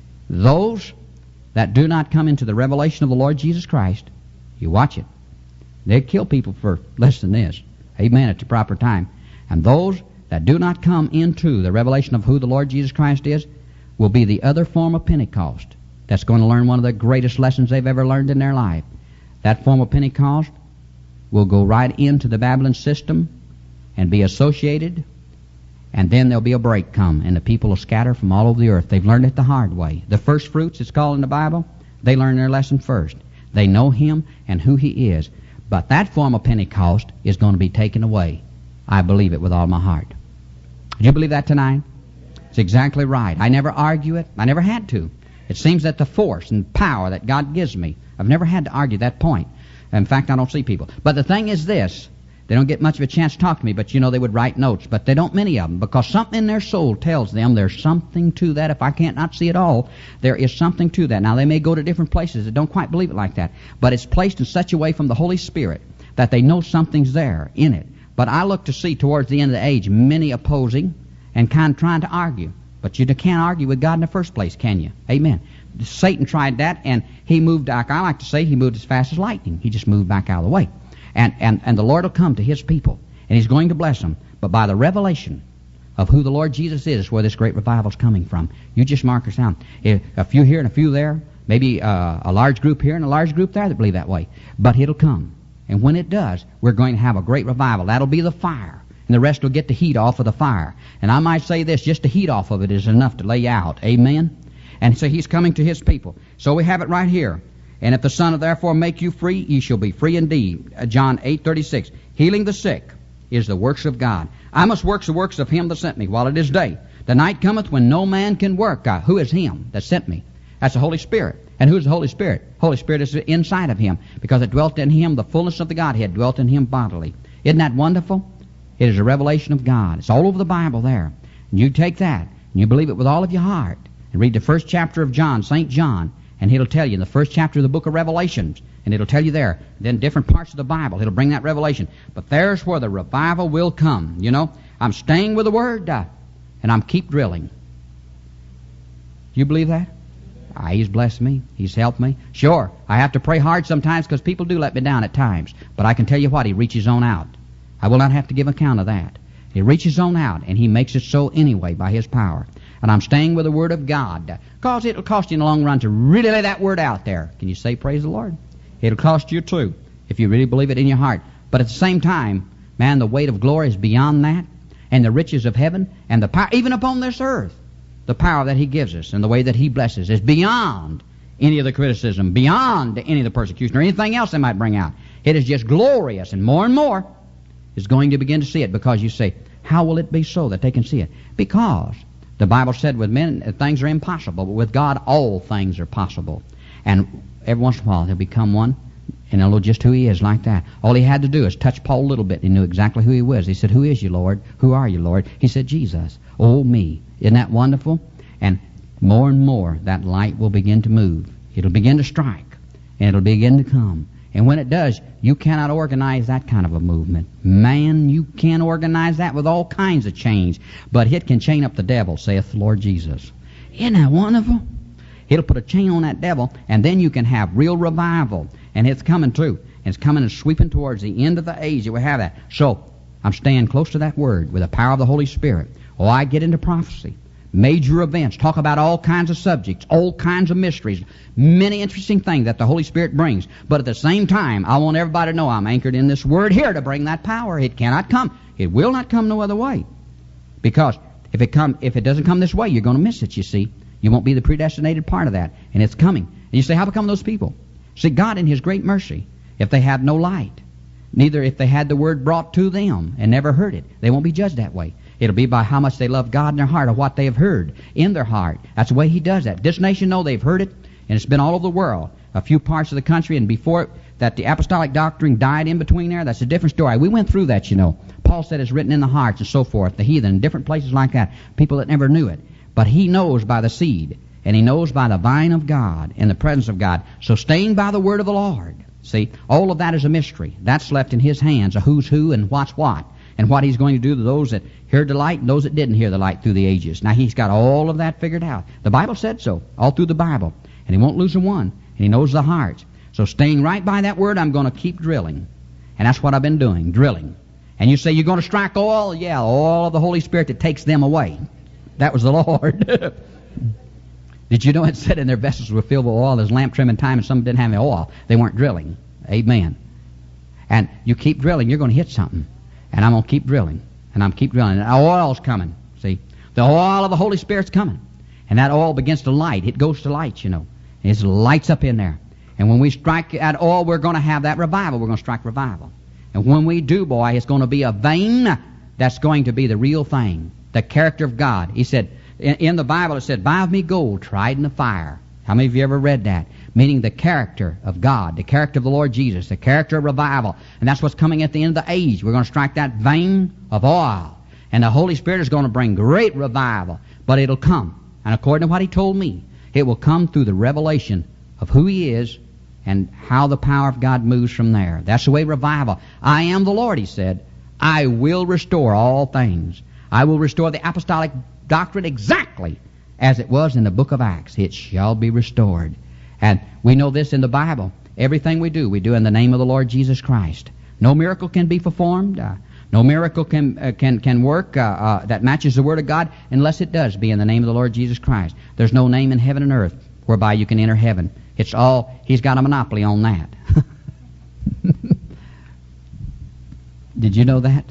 Those that do not come into the revelation of the Lord Jesus Christ, you watch it. They kill people for less than this. Amen, at the proper time. And those that do not come into the revelation of who the Lord Jesus Christ is will be the other form of Pentecost that's going to learn one of the greatest lessons they've ever learned in their life. That form of Pentecost will go right into the Babylon system and be associated And then there'll be a break come, and the people will scatter from all over the earth. They've learned it the hard way. The first fruits, it's called in the Bible, they learn their lesson first. They know Him and who He is. But that form of Pentecost is going to be taken away. I believe it with all my heart. Do you believe that tonight? It's exactly right. I never argue it. I never had to. It seems that the force and power that God gives me, I've never had to argue that point. In fact, I don't see people. But the thing is this. They don't get much of a chance to talk to me, but you know they would write notes. But they don't, many of them, because something in their soul tells them there's something to that. If I can't not see it all, there is something to that. Now, they may go to different places that don't quite believe it like that, but it's placed in such a way from the Holy Spirit that they know something's there in it. But I look to see towards the end of the age many opposing and kind of trying to argue. But you can't argue with God in the first place, can you? Amen. Satan tried that, and he moved back. I like to say he moved as fast as lightning. He just moved back out of the way. And, and, and the Lord will come to His people, and He's going to bless them. But by the revelation of who the Lord Jesus is, where this great revival is coming from, you just mark us down. If a few here and a few there, maybe uh, a large group here and a large group there that believe that way. But it'll come. And when it does, we're going to have a great revival. That'll be the fire. And the rest will get the heat off of the fire. And I might say this, just the heat off of it is enough to lay out. Amen? And so He's coming to His people. So we have it right here. And if the Son therefore make you free, ye shall be free indeed. Uh, John eight thirty-six. Healing the sick is the works of God. I must work the works of Him that sent me while it is day. The night cometh when no man can work. Uh, who is Him that sent me? That's the Holy Spirit. And who's the Holy Spirit? Holy Spirit is inside of Him, because it dwelt in Him, the fullness of the Godhead dwelt in Him bodily. Isn't that wonderful? It is a revelation of God. It's all over the Bible there. And you take that, and you believe it with all of your heart, and read the first chapter of John, Saint John, and it'll tell you in the first chapter of the book of Revelations, and it'll tell you there. Then different parts of the Bible, it'll bring that revelation. But there's where the revival will come. You know, I'm staying with the Word, uh, and I'm keep drilling. You believe that? Ah, He's blessed me. He's helped me. Sure, I have to pray hard sometimes because people do let me down at times. But I can tell you what, He reaches on out. I will not have to give account of that. He reaches on out, and He makes it so anyway by His power. And I'm staying with the Word of God. Because it'll cost you in the long run to really lay that Word out there. Can you say praise the Lord? It'll cost you too, if you really believe it in your heart. But at the same time, man, the weight of glory is beyond that. And the riches of heaven, and the power, even upon this earth, the power that He gives us and the way that He blesses is beyond any of the criticism, beyond any of the persecution or anything else they might bring out. It is just glorious, and more and more is going to begin to see it, because you say, how will it be so that they can see it? Because the Bible said with men things are impossible, but with God all things are possible. And every once in a while he'll become one, and he'll know just who He is like that. All he had to do is touch Paul a little bit, and he knew exactly who he was. He said, who is you, Lord? Who are you, Lord? He said, Jesus. Oh, me. Isn't that wonderful? And more and more that light will begin to move. It'll begin to strike, and it'll begin to come. And when it does, you cannot organize that kind of a movement. Man, you can organize that with all kinds of chains. But it can chain up the devil, saith the Lord Jesus. Isn't that wonderful? It'll put a chain on that devil, and then you can have real revival. And it's coming too. It's coming and sweeping towards the end of the age that we have that. So, I'm staying close to that Word with the power of the Holy Spirit. Oh, I get into prophecy. Major events, talk about all kinds of subjects, all kinds of mysteries, many interesting things that the Holy Spirit brings. But at the same time, I want everybody to know I'm anchored in this Word here to bring that power. It cannot come. It will not come no other way. Because if it come, if it doesn't come this way, you're going to miss it, you see. You won't be the predestinated part of that. And it's coming. And you say, how become those people? See, God in His great mercy, if they have no light, neither if they had the Word brought to them and never heard it, they won't be judged that way. It'll be by how much they love God in their heart, or what they have heard in their heart. That's the way He does that. This nation, know they've heard it, and it's been all over the world. A few parts of the country, and before that the apostolic doctrine died in between there, that's a different story. We went through that, you know. Paul said it's written in the hearts and so forth, the heathen, different places like that, people that never knew it. But He knows by the seed, and He knows by the vine of God, in the presence of God. So staying by the Word of the Lord. See, all of that is a mystery. That's left in His hands, a who's who and what's what. And what He's going to do to those that heard the light and those that didn't hear the light through the ages. Now, He's got all of that figured out. The Bible said so, all through the Bible. And He won't lose a one. And He knows the hearts. So staying right by that Word, I'm going to keep drilling. And that's what I've been doing, drilling. And you say, you're going to strike oil? Yeah, all of the Holy Spirit that takes them away. That was the Lord. Did you know it said in their vessels were filled with oil, there's lamp trim in time, and some didn't have any oil. They weren't drilling. Amen. And you keep drilling, you're going to hit something. And I'm going to keep drilling. And I'm keep drilling. And oil's coming. See? The oil of the Holy Spirit's coming. And that oil begins to light. It goes to light, you know. It lights up in there. And when we strike that oil, we're going to have that revival. We're going to strike revival. And when we do, boy, it's going to be a vein that's going to be the real thing. The character of God. He said, in, in the Bible it said, buy of me gold tried in the fire. How many of you ever read that? Meaning the character of God, the character of the Lord Jesus, the character of revival. And that's what's coming at the end of the age. We're going to strike that vein of oil. And the Holy Spirit is going to bring great revival. But it'll come. And according to what He told me, it will come through the revelation of who He is and how the power of God moves from there. That's the way revival. I am the Lord, He said. I will restore all things. I will restore the apostolic doctrine exactly as it was in the book of Acts. It shall be restored. And we know this in the Bible. Everything we do, we do in the name of the Lord Jesus Christ. No miracle can be performed. Uh, no miracle can uh, can can work uh, uh, that matches the Word of God unless it does be in the name of the Lord Jesus Christ. There's no name in heaven and earth whereby you can enter heaven. It's all, He's got a monopoly on that. Did you know that?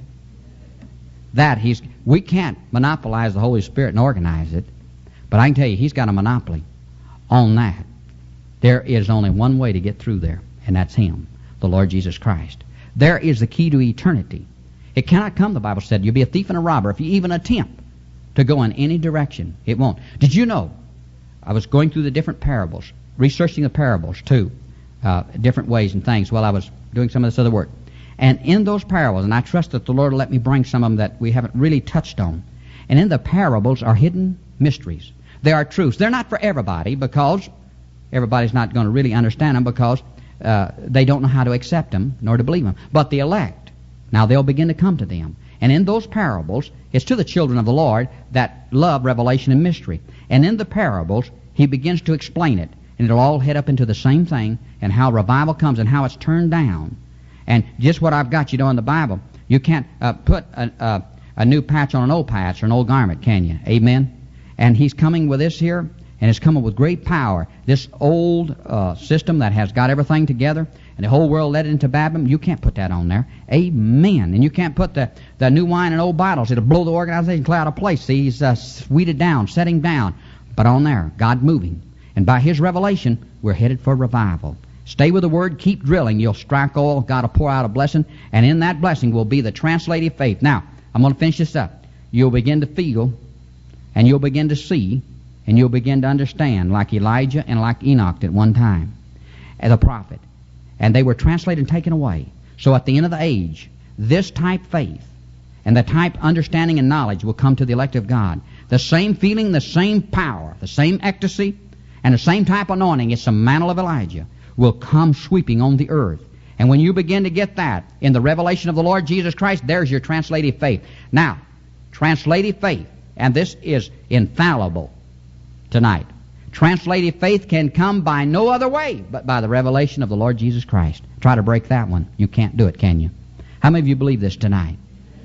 That He's, we can't monopolize the Holy Spirit and organize it, but I can tell you He's got a monopoly on that. There is only one way to get through there, and that's Him, the Lord Jesus Christ. There is the key to eternity. It cannot come, the Bible said. You'll be a thief and a robber if you even attempt to go in any direction. It won't. Did you know? I was going through the different parables, researching the parables too, uh, different ways and things while I was doing some of this other work. And in those parables, and I trust that the Lord will let me bring some of them that we haven't really touched on, and in the parables are hidden mysteries. They are truths. They're not for everybody because everybody's not going to really understand them because uh, they don't know how to accept them nor to believe them. But the elect, now they'll begin to come to them. And in those parables, it's to the children of the Lord that love revelation and mystery. And in the parables, He begins to explain it. And it'll all head up into the same thing and how revival comes and how it's turned down. And just what I've got, you know, in the Bible, you can't uh, put a, a, a new patch on an old patch or an old garment, can you? Amen? And He's coming with this here, and it's coming with great power. This old uh, system that has got everything together, and the whole world led into Babylon, you can't put that on there. Amen. And you can't put the, the new wine in old bottles. It'll blow the organization clear out of place. See, He's uh, weeded down, setting down. But on there, God moving. And by His revelation, we're headed for revival. Stay with the Word, keep drilling. You'll strike oil, God will pour out a blessing, and in that blessing will be the translative faith. Now, I'm going to finish this up. You'll begin to feel, and you'll begin to see, and you'll begin to understand, like Elijah and like Enoch at one time, as a prophet. And they were translated and taken away. So at the end of the age, this type faith and the type understanding and knowledge will come to the elect of God. The same feeling, the same power, the same ecstasy, and the same type of anointing, it's the mantle of Elijah, will come sweeping on the earth. And when you begin to get that in the revelation of the Lord Jesus Christ, there's your translative faith. Now, translative faith, and this is infallible tonight. Translative faith can come by no other way but by the revelation of the Lord Jesus Christ. Try to break that one. You can't do it, can you? How many of you believe this tonight?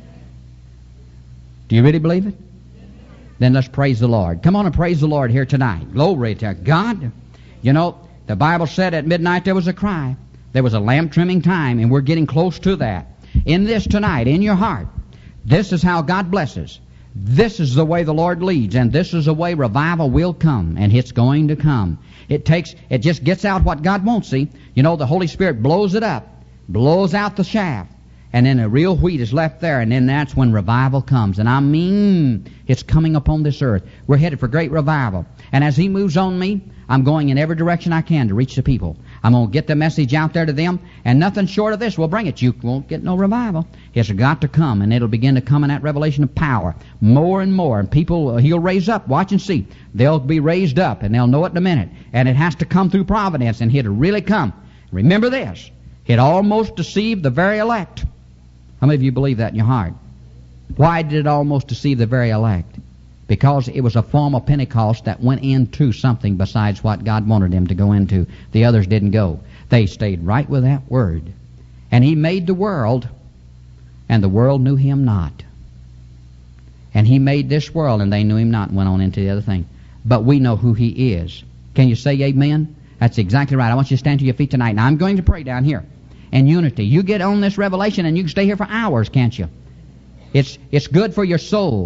Do you really believe it? Then let's praise the Lord. Come on and praise the Lord here tonight. Glory to God. You know, the Bible said at midnight there was a cry. There was a lamp trimming time, and we're getting close to that. In this tonight, in your heart, this is how God blesses. This is the way the Lord leads, and this is the way revival will come, and it's going to come. It takes, it just gets out what God wants, see. You know, the Holy Spirit blows it up, blows out the shaft, and then a real wheat is left there, and then that's when revival comes. And I mean, it's coming upon this earth. We're headed for great revival. And as He moves on me, I'm going in every direction I can to reach the people. I'm going to get the message out there to them, and nothing short of this will bring it. You won't get no revival. It's got to come, and it'll begin to come in that revelation of power more and more. And people, uh, He'll raise up. Watch and see. They'll be raised up, and they'll know it in a minute. And it has to come through providence, and it'll really come. Remember this. It almost deceived the very elect. How many of you believe that in your heart? Why did it almost deceive the very elect? Because it was a form of Pentecost that went into something besides what God wanted them to go into. The others didn't go. They stayed right with that Word. And He made the world, and the world knew Him not. And He made this world, and they knew Him not, and went on into the other thing. But we know who He is. Can you say amen? That's exactly right. I want you to stand to your feet tonight. Now, I'm going to pray down here in unity. You get on this revelation, and you can stay here for hours, can't you? It's, it's good for your soul.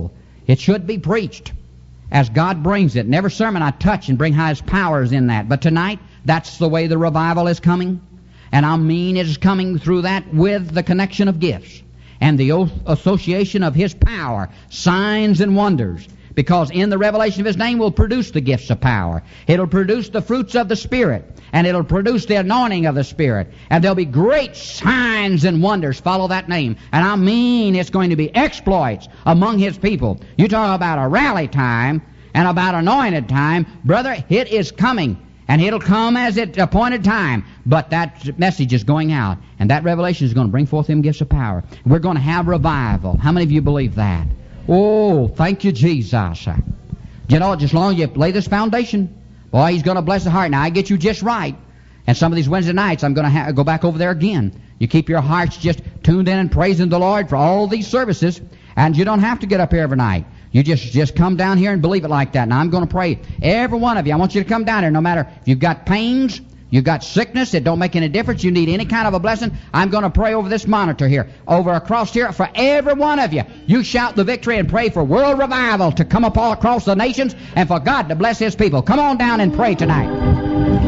It should be preached as God brings it. And every sermon I touch and bring how His power is in that. But tonight, that's the way the revival is coming. And I mean it is coming through that with the connection of gifts and the association of His power, signs and wonders. Because in the revelation of His name will produce the gifts of power. It'll produce the fruits of the Spirit. And it'll produce the anointing of the Spirit. And there'll be great signs and wonders follow that name. And I mean it's going to be exploits among His people. You talk about a rally time and about anointed time. Brother, it is coming. And it'll come as at appointed time. But that message is going out. And that revelation is going to bring forth them gifts of power. We're going to have revival. How many of you believe that? Oh, thank you, Jesus. You know, just as long as you lay this foundation, boy, He's going to bless the heart. Now, I get you just right. And some of these Wednesday nights, I'm going to ha- go back over there again. You keep your hearts just tuned in and praising the Lord for all these services. And you don't have to get up here every night. You just, just come down here and believe it like that. Now, I'm going to pray. Every one of you, I want you to come down here. No matter if you've got pains, you've got sickness, it don't make any difference. You need any kind of a blessing. I'm going to pray over this monitor here, over across here, for every one of you. You shout the victory and pray for world revival to come up all across the nations and for God to bless His people. Come on down and pray tonight.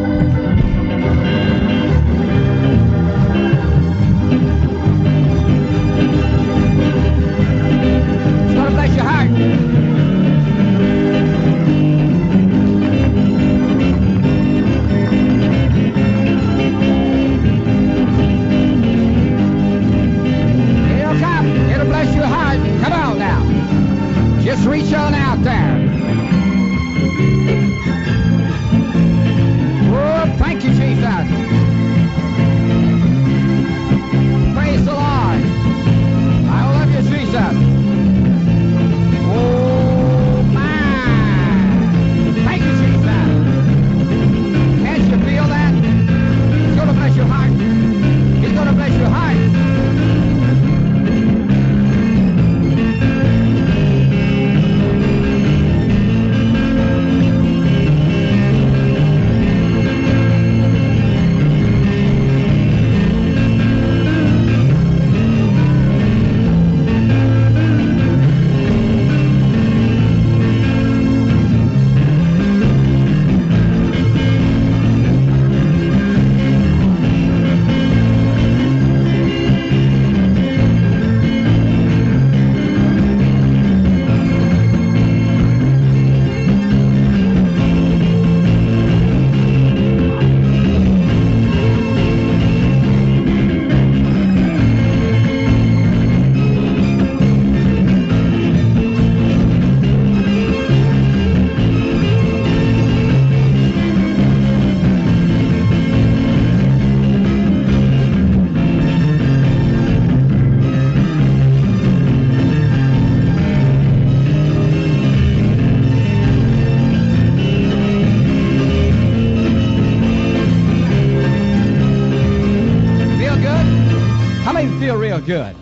Good.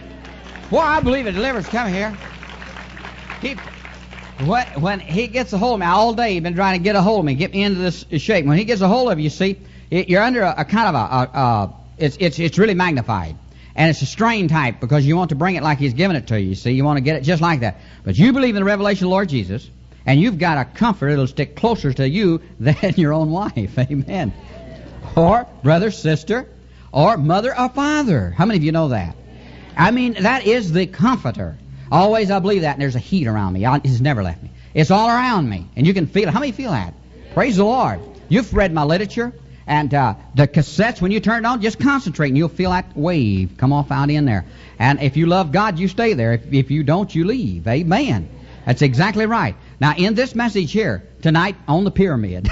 Well, I believe a deliverance coming here. He, when, when he gets a hold of me, all day he's been trying to get a hold of me, get me into this shape. When he gets a hold of you, see, it, you're under a, a kind of a, a, a it's it's it's really magnified, and it's a strain type because you want to bring it like He's giving it to you. You see, you want to get it just like that. But you believe in the revelation of the Lord Jesus, and you've got a comfort that'll stick closer to you than your own wife. Amen. Or brother, sister, or mother or father. How many of you know that? I mean, that is the comforter. Always I believe that, and there's a heat around me. It's never left me. It's all around me, and you can feel it. How many feel that? Praise the Lord. You've read my literature, and uh, the cassettes, when you turn it on, just concentrate, and you'll feel that wave come off out in there. And if you love God, you stay there. If, if you don't, you leave. Amen. That's exactly right. Now, in this message here, tonight, on the pyramid,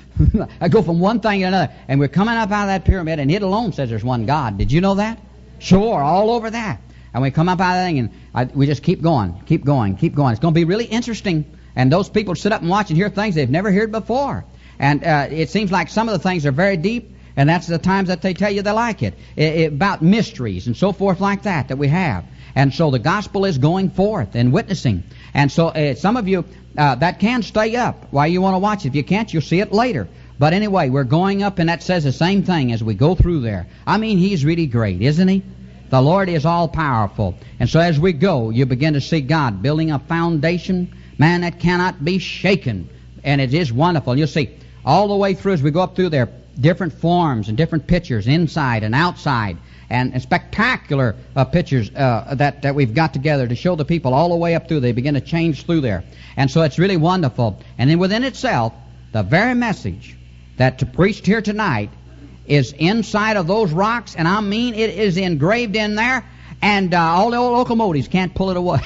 I go from one thing to another, and we're coming up out of that pyramid, and it alone says there's one God. Did you know that? Sure, all over that. And we come up out of that thing, and I, we just keep going, keep going, keep going. It's going to be really interesting. And those people sit up and watch and hear things they've never heard before. And uh, it seems like some of the things are very deep, and that's the times that they tell you they like it. It, it about mysteries and so forth like that that we have. And so the gospel is going forth and witnessing. And so uh, some of you, uh, that can stay up while you want to watch it. If you can't, you'll see it later. But anyway, we're going up, and that says the same thing as we go through there. I mean, He's really great, isn't He? The Lord is all-powerful. And so as we go, you begin to see God building a foundation, man, that cannot be shaken. And it is wonderful. You'll see all the way through as we go up through there, different forms and different pictures, inside and outside, and, and spectacular uh, pictures uh, that, that we've got together to show the people all the way up through. They begin to change through there. And so it's really wonderful. And then within itself, the very message that preached here tonight is inside of those rocks, and I mean it is engraved in there, and uh, all the old locomotives can't pull it away.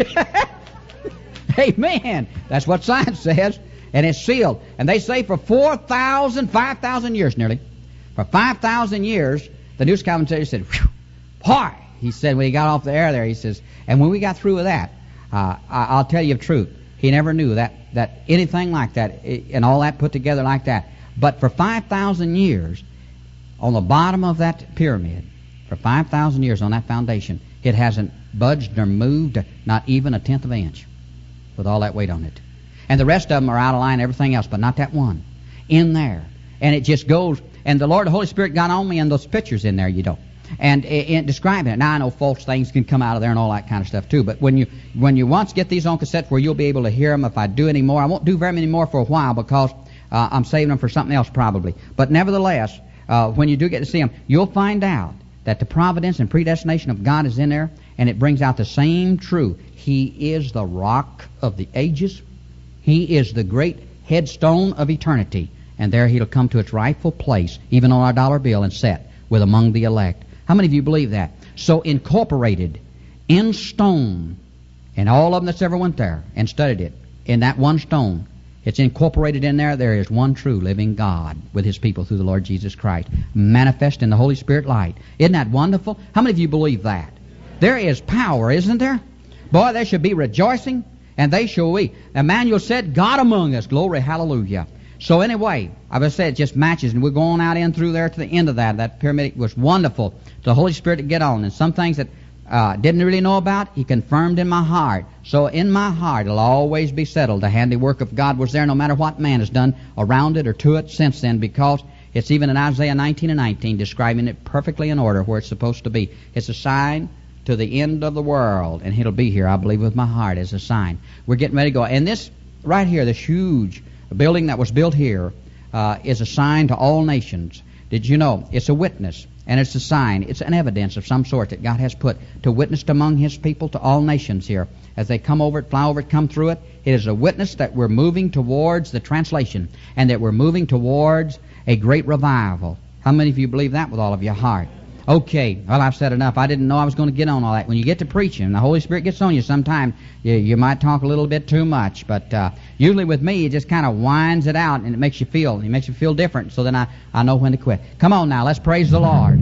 Amen. That's what science says, and it's sealed. And they say for four thousand, five thousand years nearly, for five thousand years, the news commentator said, whew, boy, he said when he got off the air there, he says, and when we got through with that, uh, I, I'll tell you the truth, he never knew that, that anything like that, and all that put together like that. But for five thousand years, on the bottom of that pyramid, for five thousand years on that foundation, it hasn't budged nor moved, not even a tenth of an inch, with all that weight on it. And the rest of them are out of line, everything else, but not that one. In there. And it just goes, and the Lord, the Holy Spirit got on me in those pictures in there, you know, and in describing it. Now, I know false things can come out of there and all that kind of stuff, too, but when you when you once get these on cassette where you'll be able to hear them, if I do any more, I won't do very many more for a while because uh, I'm saving them for something else probably. But nevertheless, Uh, when you do get to see them, you'll find out that the providence and predestination of God is in there, and it brings out the same truth. He is the rock of the ages. He is the great headstone of eternity, and there he'll come to its rightful place, even on our dollar bill, and set with among the elect. How many of you believe that? So incorporated in stone, and all of them that's ever went there and studied it, in that one stone, it's incorporated in there. There is one true living God with his people through the Lord Jesus Christ, manifest in the Holy Spirit light. Isn't that wonderful? How many of you believe that? There is power, isn't there? Boy, there should be rejoicing, and they shall weep. Emmanuel said, God among us. Glory, hallelujah. So anyway, as I said, it just matches, and we're going out in through there to the end of that. That pyramid was wonderful. The Holy Spirit to get on, and some things that Uh, didn't really know about, he confirmed in my heart. So in my heart, it'll always be settled. The handiwork of God was there no matter what man has done around it or to it since then, because it's even in Isaiah nineteen and nineteen describing it perfectly in order where it's supposed to be. It's a sign to the end of the world, and it'll be here, I believe, with my heart as a sign. We're getting ready to go. And this right here, this huge building that was built here, uh, is a sign to all nations. Did you know? It's a witness. And it's a sign, it's an evidence of some sort that God has put to witness among his people to all nations here. As they come over it, fly over it, come through it, it is a witness that we're moving towards the translation and that we're moving towards a great revival. How many of you believe that with all of your heart? Okay, well, I've said enough. I didn't know I was going to get on all that. When you get to preaching, the Holy Spirit gets on you sometime, you, you might talk a little bit too much. But uh, usually with me, it just kind of winds it out, and it makes you feel, it makes you feel different. So then I, I know when to quit. Come on now, let's praise the Lord.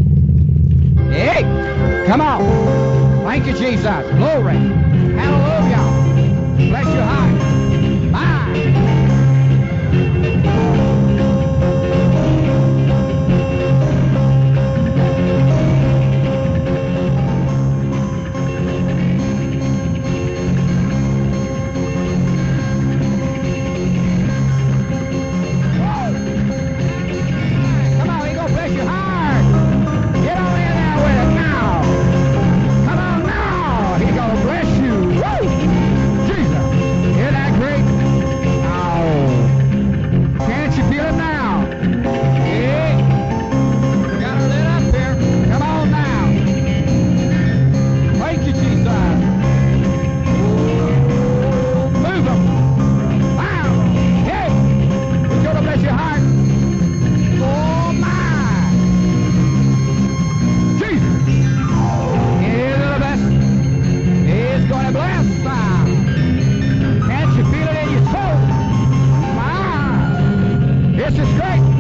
Hey, come on. Thank you, Jesus. Glory. Hallelujah. Bless your heart. Bye. This is great.